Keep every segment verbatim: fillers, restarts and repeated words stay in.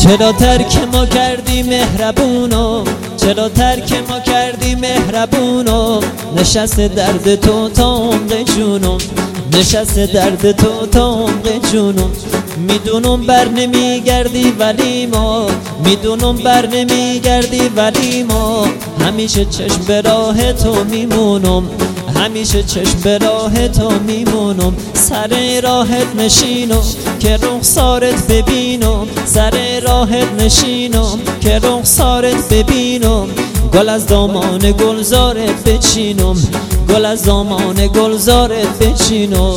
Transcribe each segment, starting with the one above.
چرا ترک ما کردی مهربونو، چرا ترک ما کردی مهربونو، نشسته درد تو تا عمق جونم، نشسته درد تو تا عمق جونم. میدونم بر نمیگردی ولی ما، میدونم بر نمیگردی ولی ما، همیشه چشم به راه تو میمونم، همیشه چشم به راه تو میمونم. سر راهت نشینم که رخسارت ببینم، سر راهت نشینم که رخسارت ببینم. گل از دامان گلزارت بچینم، گل از دامان گلزارت بچینم.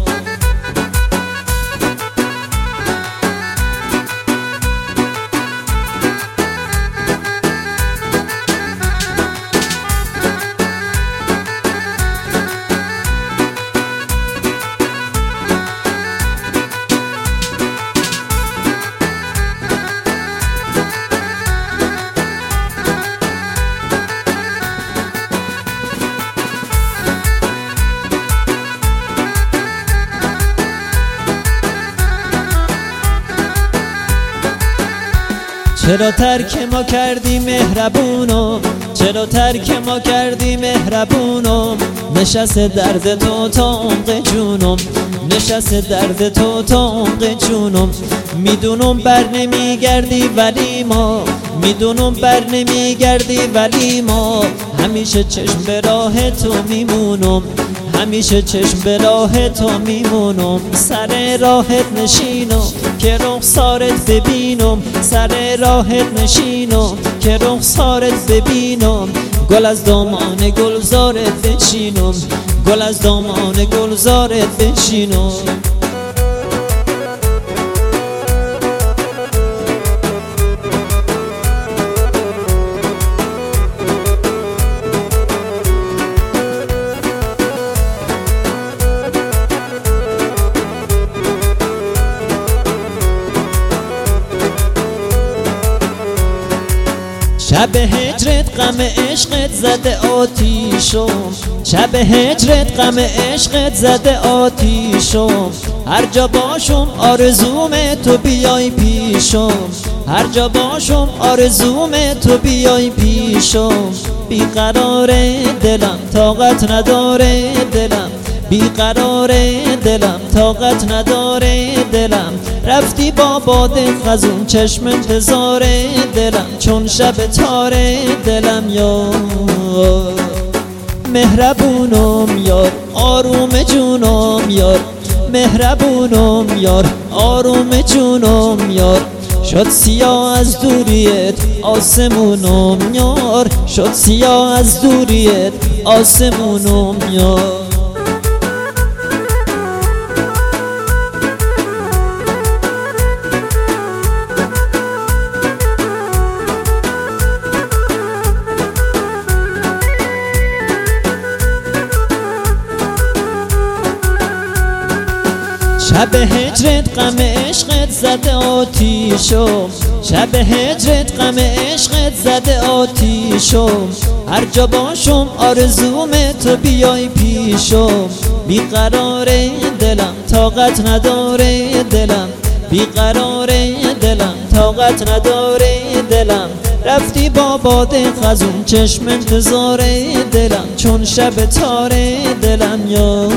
چرا ترک ما کردی مهربونو، چرا ترک ما کردی مهربونو، نشسته درد تو تا عمق جونم، نشسته درد تو تا عمق جونم. میدونم بر نمیگردی ولی ما، میدونم بر نمیگردی ولی ما، همیشه چشم به راه تو میمونم، همیشه چشم به راه تو میمونم. سر راهت نشینم که رخسارت ببینم، سر راهت نشینم که رخسارت ببینم. گل از دامان گلزارت بچینم، گل از دامان گلزارت بچینم. شب هجرت غم عشقت زده آتیشم، شب هجرت غم عشقت زده آتیشم. هر جا باشم آرزوم تو بیای پیشم، هر جا باشم آرزوم تو بیای پیشم. بیقرار دلم طاقت نداره دلم، بیقرار دلم طاقت نداره دلم. رفتی با باد خزون چشم انتظار دلم، چون شب تاره دلم. یار مهربونم یار، آروم جونم یار، مهربونم یار، آروم جونم یار. شد سیاه از دوریت آسمونم یار، شد سیاه از دوریت آسمونم یار. شب هجرت غم عشقت زده آتیشم، شب هجرت غم عشقت زده آتیشم. هر جا باشم آرزوم تو بیای پیشم. بیقرار دلم طاقت نداره دلم، بیقرار دلم طاقت نداره دلم. رفتی با باد خزون چشم انتظار دلم، چون شب تاره دلم. یار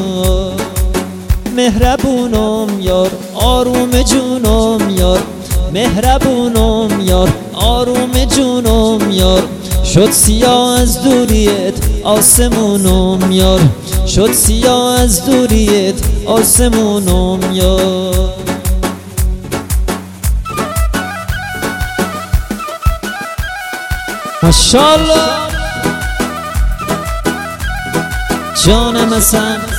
مهربونم یار، آروم جونم یار، مهربونم یار، آروم جونم یار. شد سیاه از دوریت آسمونم یار، شد سیاه از دوریت آسمونم یار. ماشاءالله جانم حسن.